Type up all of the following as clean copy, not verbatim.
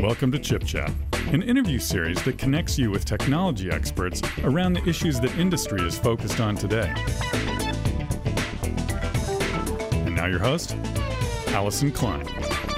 Welcome to Chip Chat, an interview series that connects you with technology experts around the issues that industry is focused on today. And now your host, Allison Klein.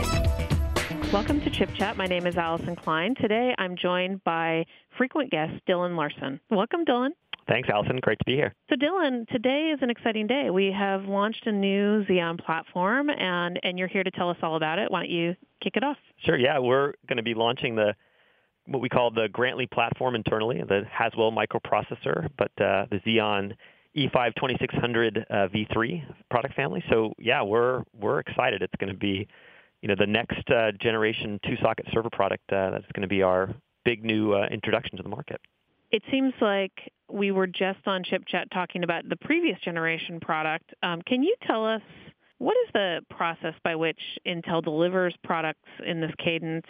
Welcome to Chip Chat. My name is Allison Klein. Today I'm joined by frequent guest Dylan Larson. Welcome, Dylan. Thanks, Allison. Great to be here. So, Dylan, today is an exciting day. We have launched a new Xeon platform, and you're here to tell us all about it. Why don't you kick it off? Sure, yeah. We're going to be launching what we call the Grantley platform internally, the Haswell microprocessor, but the Xeon E5 2600 V3 product family. So, yeah, we're excited. It's going to be the next generation two-socket server product that's going to be our big new introduction to the market. It seems like we were just on Chip Chat talking about the previous generation product. Can you tell us what is the process by which Intel delivers products in this cadence,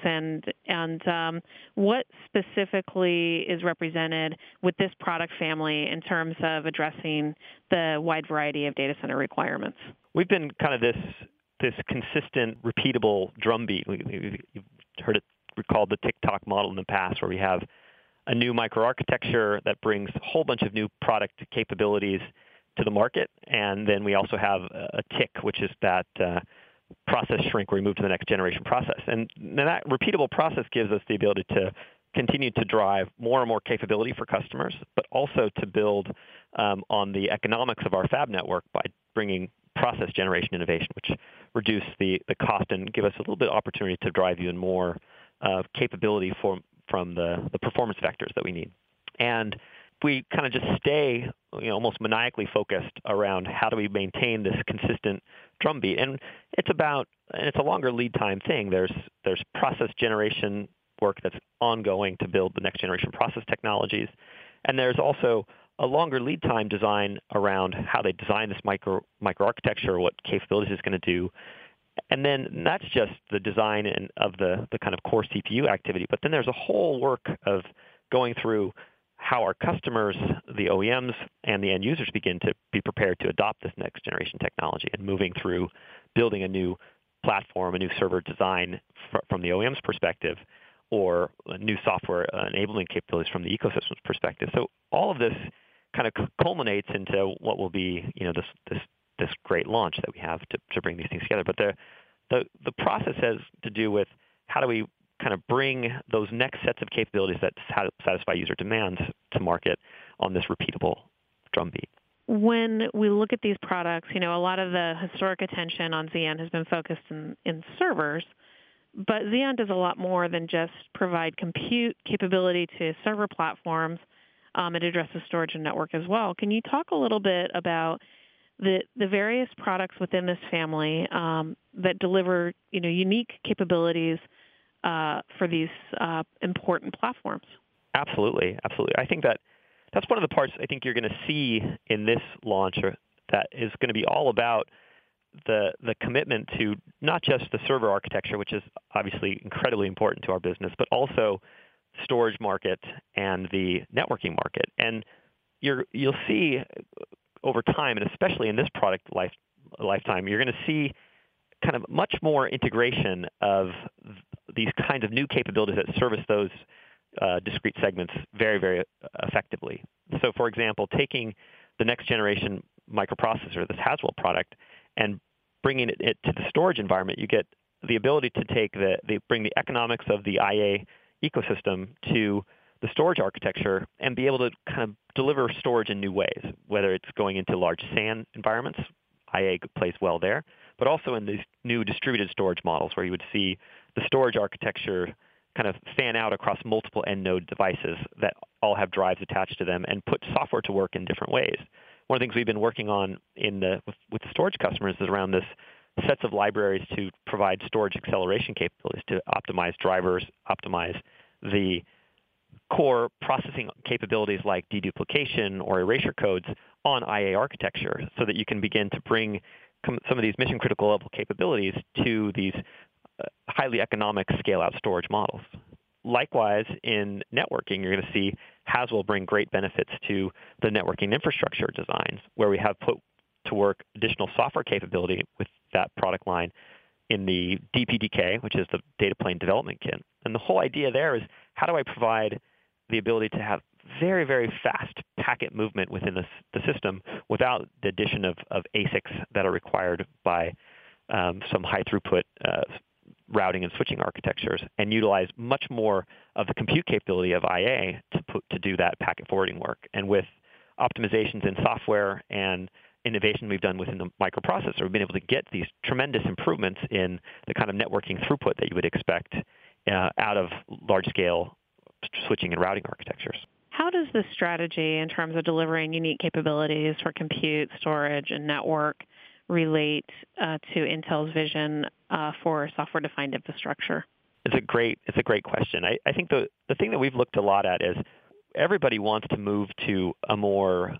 and what specifically is represented with this product family in terms of addressing the wide variety of data center requirements? We've been kind of this consistent, repeatable drumbeat. You've heard it called the tick-tock model in the past, where we have a new microarchitecture that brings a whole bunch of new product capabilities to the market, and then we also have a tick, which is that process shrink where we move to the next generation process. And that repeatable process gives us the ability to continue to drive more and more capability for customers, but also to build on the economics of our fab network by bringing process generation innovation, which reduce the cost and give us a little bit of opportunity to drive even more capability from the performance vectors that we need. And we kind of just stay almost maniacally focused around how do we maintain this consistent drumbeat. And it's a longer lead time thing. There's process generation work that's ongoing to build the next generation process technologies. And there's also a longer lead time design around how they design this microarchitecture, what capabilities it's going to do. And then that's just the design of the kind of core CPU activity. But then there's a whole work of going through how our customers, the OEMs, and the end users begin to be prepared to adopt this next generation technology, and moving through building a new platform, a new server design from the OEM's perspective, or new software enabling capabilities from the ecosystem's perspective. So all of this kind of culminates into what will be this great launch that we have to bring these things together. But the process has to do with how do we kind of bring those next sets of capabilities that satisfy user demands to market on this repeatable drumbeat. When we look at these products, a lot of the historic attention on Xeon has been focused in servers, but Xeon does a lot more than just provide compute capability to server platforms. It addresses storage and network as well. Can you talk a little bit about the various products within this family that deliver unique capabilities for these important platforms? Absolutely. I think that's one of the parts I think you're going to see in this launch that is going to be all about the commitment to not just the server architecture, which is obviously incredibly important to our business, but also storage market and the networking market. And you'll see over time, and especially in this product lifetime, you're going to see kind of much more integration of these kinds of new capabilities that service those discrete segments very, very effectively. So, for example, taking the next generation microprocessor, this Haswell product, and bringing it to the storage environment, you get the ability to bring the economics of the IA ecosystem to the storage architecture and be able to kind of deliver storage in new ways, whether it's going into large SAN environments. IA plays well there, but also in these new distributed storage models where you would see the storage architecture kind of fan out across multiple end node devices that all have drives attached to them and put software to work in different ways. One of the things we've been working on with the storage customers is around this sets of libraries to provide storage acceleration capabilities to optimize drivers, optimize the core processing capabilities like deduplication or erasure codes on IA architecture so that you can begin to bring some of these mission-critical level capabilities to these highly economic scale-out storage models. Likewise, in networking, you're going to see Haswell bring great benefits to the networking infrastructure designs, where we have put to work additional software capability with that product line in the DPDK, which is the Data Plane Development Kit. And the whole idea there is, how do I provide the ability to have very, very fast packet movement within the system without the addition of ASICs that are required by some high throughput routing and switching architectures, and utilize much more of the compute capability of IA to do that packet forwarding work. And with optimizations in software and innovation we've done within the microprocessor, we've been able to get these tremendous improvements in the kind of networking throughput that you would expect out of large-scale switching and routing architectures. How does this strategy in terms of delivering unique capabilities for compute, storage, and network relate to Intel's vision for software-defined infrastructure? It's a great question. I think the thing that we've looked a lot at is everybody wants to move to a more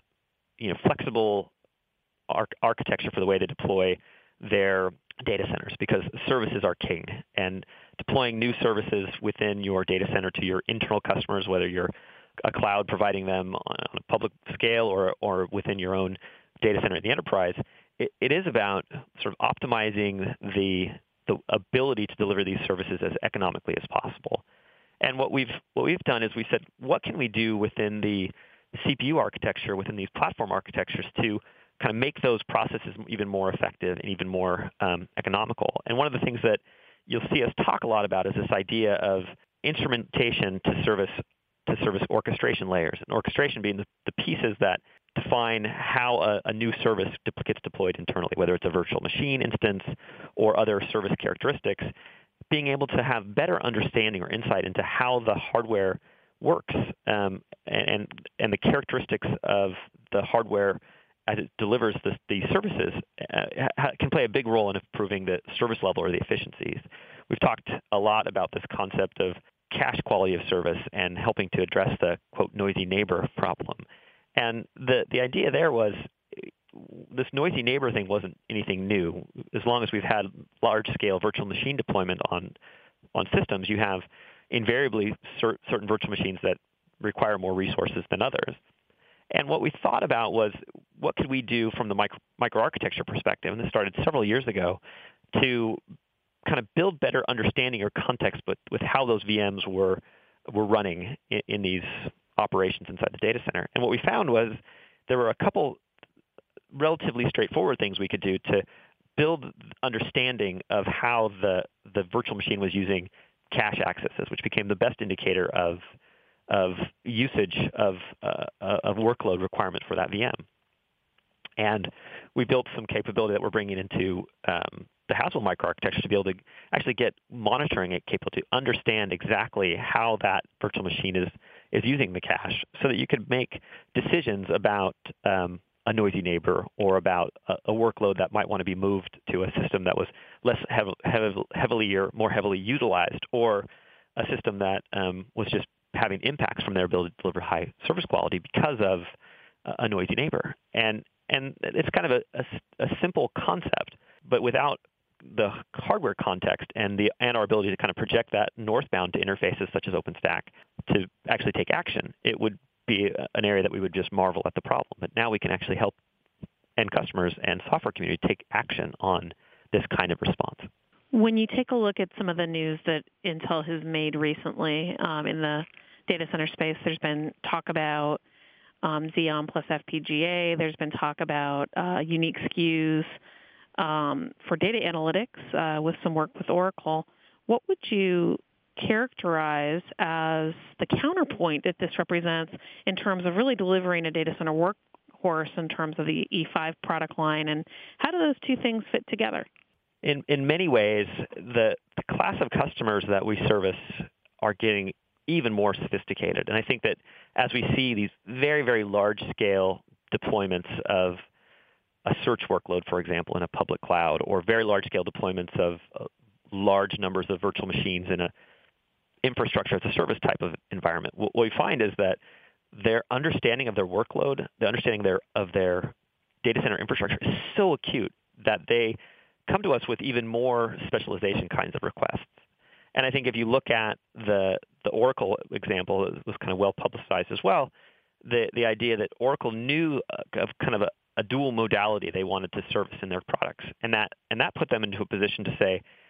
flexible architecture for the way to deploy their data centers, because services are king. And deploying new services within your data center to your internal customers, whether you're a cloud providing them on a public scale or within your own data center in the enterprise, it is about sort of optimizing the ability to deliver these services as economically as possible. And what we've done is we said, what can we do within the CPU architecture, within these platform architectures, to kind of make those processes even more effective and even more economical? And one of the things that you'll see us talk a lot about is this idea of instrumentation to service orchestration layers, and orchestration being the pieces that define how a new service gets deployed internally, whether it's a virtual machine instance or other service characteristics. Being able to have better understanding or insight into how the hardware works and the characteristics of the hardware as it delivers the services can play a big role in improving the service level or the efficiencies. We've talked a lot about this concept of cache quality of service and helping to address the, quote, noisy neighbor problem. And the idea there was this noisy neighbor thing wasn't anything new. As long as we've had large-scale virtual machine deployment on systems, you have invariably certain virtual machines that require more resources than others. And what we thought about was, what could we do from the microarchitecture perspective, and this started several years ago, to kind of build better understanding or context with how those VMs were running in these operations inside the data center. And what we found was there were a couple relatively straightforward things we could do to build understanding of how the virtual machine was using cache accesses, which became the best indicator of usage of workload requirement for that VM. And we built some capability that we're bringing into the Haswell microarchitecture to be able to actually get monitoring it capable to understand exactly how that virtual machine is using the cache, so that you could make decisions about a noisy neighbor or about a workload that might want to be moved to a system that was less heavily or more heavily utilized, or a system that was just having impacts from their ability to deliver high service quality because of a noisy neighbor. And it's kind of a simple concept, but without the hardware context and our ability to kind of project that northbound to interfaces such as OpenStack to actually take action, it would be an area that we would just marvel at the problem. But now we can actually help end customers and software community take action on this kind of response. When you take a look at some of the news that Intel has made recently in the data center space, there's been talk about Xeon plus FPGA. There's been talk about unique SKUs for data analytics with some work with Oracle. What would you characterize as the counterpoint that this represents in terms of really delivering a data center workhorse in terms of the E5 product line, and how do those two things fit together? In many ways, the class of customers that we service are getting even more sophisticated. And I think that as we see these very, very large-scale deployments of a search workload, for example, in a public cloud, or very large-scale deployments of large numbers of virtual machines in a infrastructure as a service type of environment, what we find is that their understanding of their workload, the understanding of their data center infrastructure is so acute that they come to us with even more specialization kinds of requests. And I think if you look at the Oracle example, it was kind of well publicized as well, the idea that Oracle knew of kind of a dual modality they wanted to service in their products. And that put them into a position to say,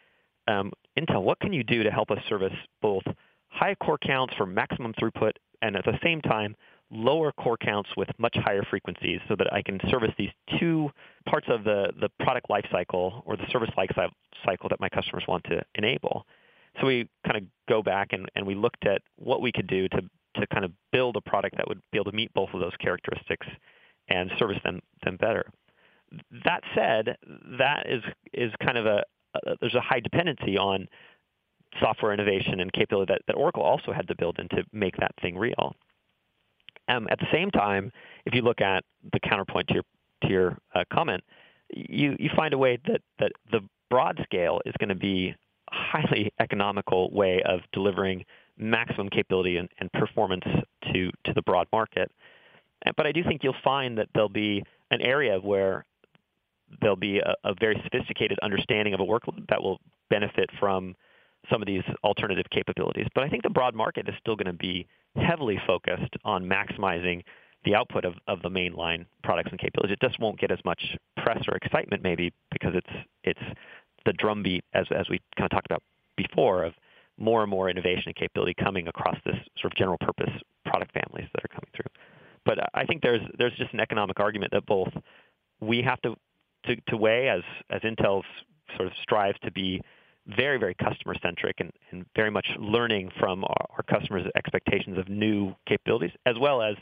Intel, what can you do to help us service both high core counts for maximum throughput and at the same time lower core counts with much higher frequencies so that I can service these two parts of the product lifecycle or the service lifecycle that my customers want to enable. So we kind of go back and we looked at what we could do to kind of build a product that would be able to meet both of those characteristics and service them better. That said, that is kind of there's a high dependency on software innovation and capability that Oracle also had to build in to make that thing real. At the same time, if you look at the counterpoint to your comment, you find a way that the broad scale is going to be a highly economical way of delivering maximum capability and performance to the broad market. But I do think you'll find that there'll be an area where there'll be a very sophisticated understanding of a workload that will benefit from some of these alternative capabilities. But I think the broad market is still going to be heavily focused on maximizing the output of the mainline products and capabilities. It just won't get as much press or excitement maybe because it's the drumbeat, as we kind of talked about before, of more and more innovation and capability coming across this sort of general purpose product families that are coming through. But I think there's just an economic argument that both we have to weigh as Intel sort of strives to be very, very customer-centric and very much learning from our customers' expectations of new capabilities, as well as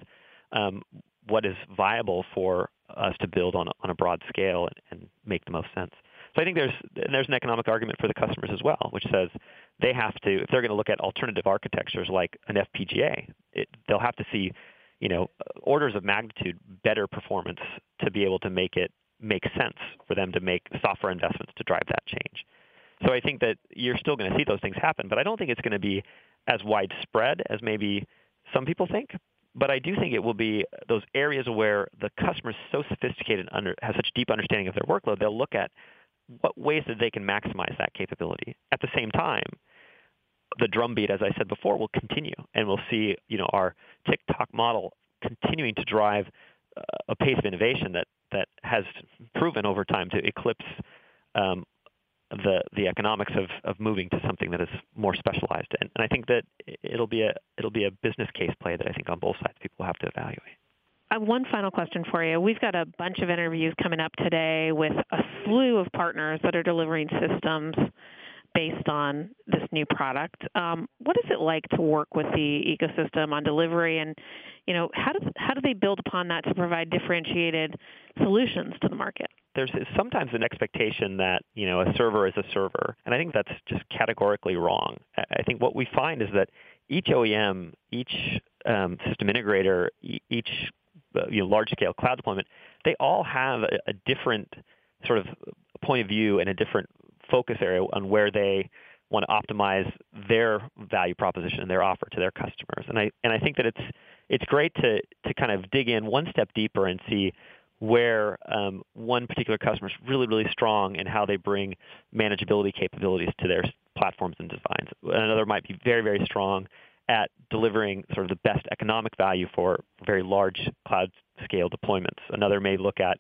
what is viable for us to build on a broad scale and make the most sense. So I think there's an economic argument for the customers as well, which says they have to, if they're going to look at alternative architectures like an FPGA, they'll have to see, orders of magnitude better performance to be able to make it make sense for them to make software investments to drive that change. So I think that you're still going to see those things happen, but I don't think it's going to be as widespread as maybe some people think. But I do think it will be those areas where the customer is so sophisticated and has such deep understanding of their workload, they'll look at what ways that they can maximize that capability. At the same time, the drumbeat, as I said before, will continue, and we'll see our tick-tock model continuing to drive a pace of innovation that has proven over time to eclipse the economics of moving to something that is more specialized. And I think that it'll be a business case play that I think on both sides people have to evaluate. One final question for you. We've got a bunch of interviews coming up today with a slew of partners that are delivering systems based on this new product. What is it like to work with the ecosystem on delivery, and how do they build upon that to provide differentiated solutions to the market? There's sometimes an expectation that a server is a server, and I think that's just categorically wrong. I think what we find is that each OEM, each system integrator, each large-scale cloud deployment, they all have a different sort of point of view and a different focus area on where they want to optimize their value proposition and their offer to their customers. And I think that it's great to kind of dig in one step deeper and see where one particular customer is really, really strong in how they bring manageability capabilities to their platforms and designs. Another might be very, very strong at delivering sort of the best economic value for very large cloud-scale deployments. Another may look at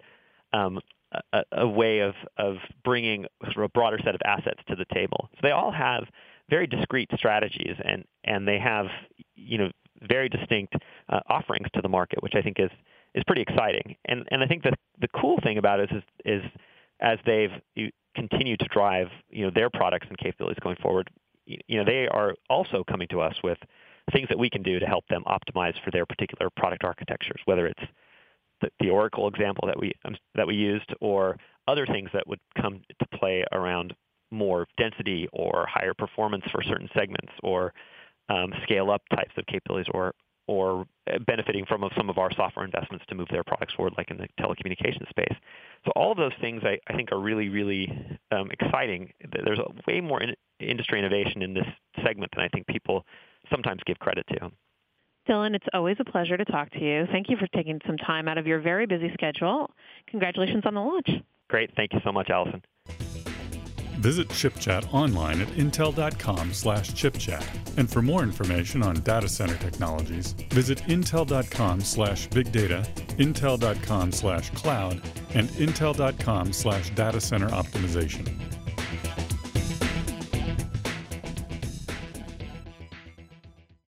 a way of bringing sort of a broader set of assets to the table. So they all have very discrete strategies, and they have very distinct offerings to the market, which I think is pretty exciting. And I think that the cool thing about it is as they've continued to drive their products and capabilities going forward, they are also coming to us with things that we can do to help them optimize for their particular product architectures, whether it's the Oracle example that we used, or other things that would come to play around more density or higher performance for certain segments, or scale-up types of capabilities, or benefiting from some of our software investments to move their products forward, like in the telecommunications space. So all of those things I think are really, really exciting. There's way more industry innovation in this segment than I think people sometimes give credit to. Dylan, it's always a pleasure to talk to you. Thank you for taking some time out of your very busy schedule. Congratulations on the launch. Great. Thank you so much, Allison. Visit ChipChat online at intel.com/chipchat. And for more information on data center technologies, visit intel.com/bigdata, intel.com/cloud, and intel.com/datacenter optimization.